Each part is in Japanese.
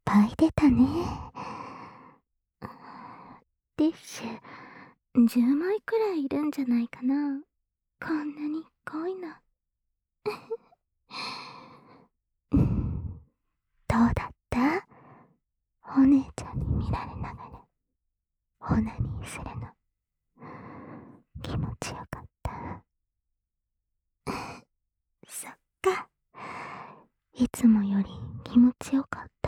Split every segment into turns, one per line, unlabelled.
ぱい出たね。ティッシュ、10枚くらいいるんじゃないかな。こんなに濃いの。どうだった？お姉ちゃんに見られながら、オナニーするの。気持ちよかった？そっか。いつもより気持ちよかった？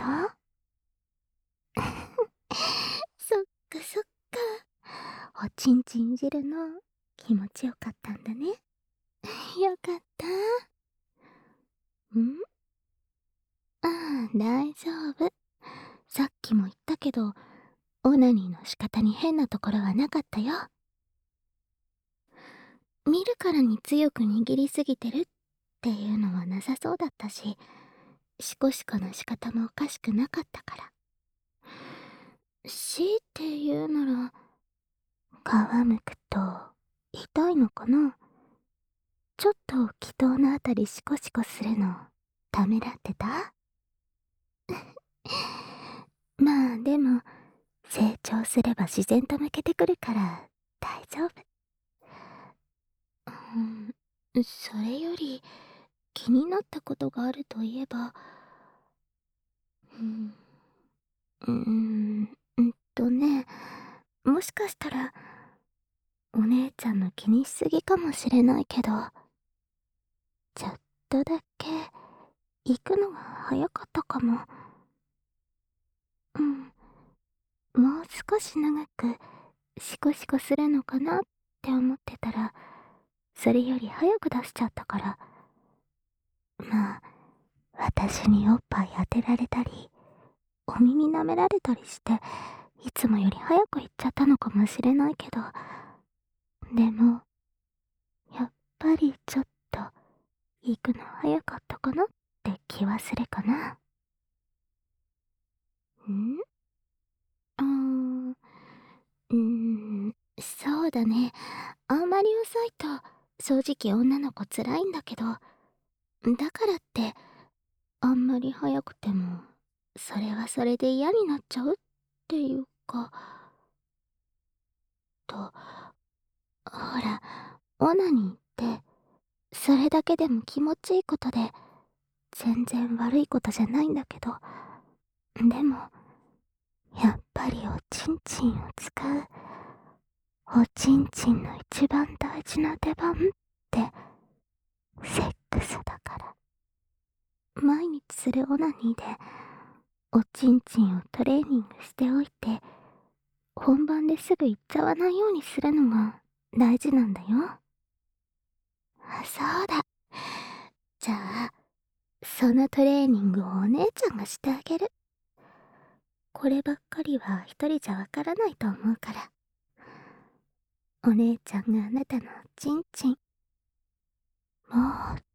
そっかそっか。おちんちん汁の気持ちよかったんだね。よかった。ん？ああ、大丈夫。さっきも言ったけど、オナニーの仕方に変なところはなかったよ。見るからに強く握りすぎてるっていうのはなさそうだったし、シコシコの仕方もおかしくなかったから。強いて言うなら、皮むくと痛いのかな？ちょっと気筒のあたりシコシコするのためらってた？まあでも、成長すれば自然と向けてくるから大丈夫。それより気になったことがあるといえば、うん、ね、もしかしたら、お姉ちゃんの気にしすぎかもしれないけど、ちょっとだけ、行くのが早かったかも。うん、もう少し長く、シコシコするのかなって思ってたら、それより早く出しちゃったから。まあ、私におっぱい当てられたり、お耳舐められたりして、いつもより早く行っちゃったのかもしれないけど、でも、やっぱりちょっと、行くの早かったかなって気忘れかな。んあー、そうだね。あんまり遅いと、正直女の子辛いんだけど、だからって、あんまり早くても、それはそれで嫌になっちゃうっていうか、と、ほら、オナニーって、それだけでも気持ちいいことで、全然悪いことじゃないんだけど、でも、やっぱりおちんちんを使う、おちんちんの一番大事な出番って、セックスだから。毎日するオナニーで、おちんちんをトレーニングしておいて、本番ですぐ行っちゃわないようにするのが大事なんだよ。そうだ。じゃあ、そのトレーニングをお姉ちゃんがしてあげる。こればっかりは一人じゃわからないと思うから。お姉ちゃんがあなたのおちんちん、もう